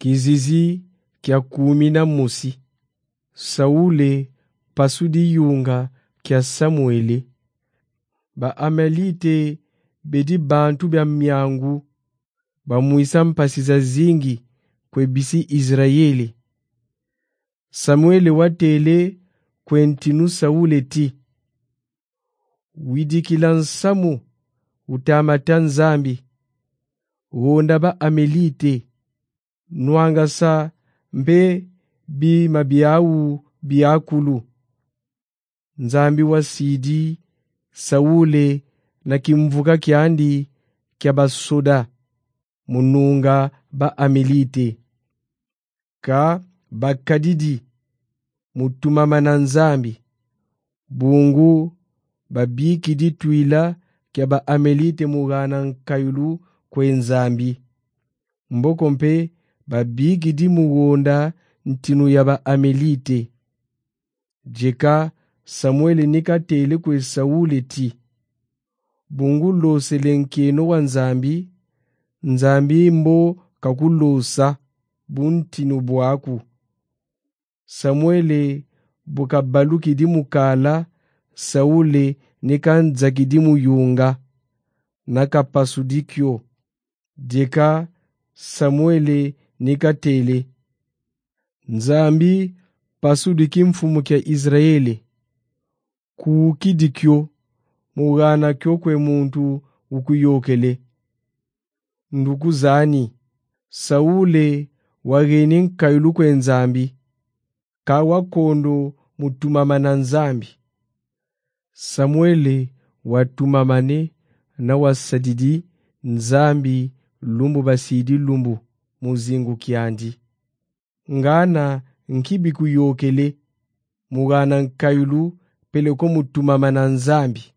Kizizi kya 10. Saule pasudi yunga kya Samueli. Ba Amalite bedi bantu bya myangu bamuisa mpasiza zingi kwebisi Israeli. Samueli watele kwentinu Saule ti widikila nsamu utamata nzambi wonda ba Amalite nwanga sa mbe bi mabiawu biakulu. Nzambi wa sidi Saule na kimvuka kyandi kya basoda mununga ba Amalite. Ka bakadidi mutumama na nzambi bungu babikidi twila kya ba Amalite mugana nkayulu kwe nzambi. Mboko mpe babikidi mugonda ntinu ya ba Amalite. Jeka Samueli nikatele kwe Saule ti bungu losele nkeno wa nzambi. Nzambi mbo kakulosa buntinu bwaku. Samueli bukabalukidi mukala Saule nikanzakidi muyunga nakapasudikyo. Deka Samueli nikatele nzambi pasudiki mfumu kya Israeli kukidikyo mugana kyo kwe muntu ukuyokele. Ndukuzani Saule wageni nkayulu kwe nzambi kawakondo mutumama na nzambi. Samueli watumamane na wasadidi nzambi lumbu basidi lumbu muzingu kyandi. Ngana nkibi kuyokele mugana nkayulu peleko mutumama na nzambi.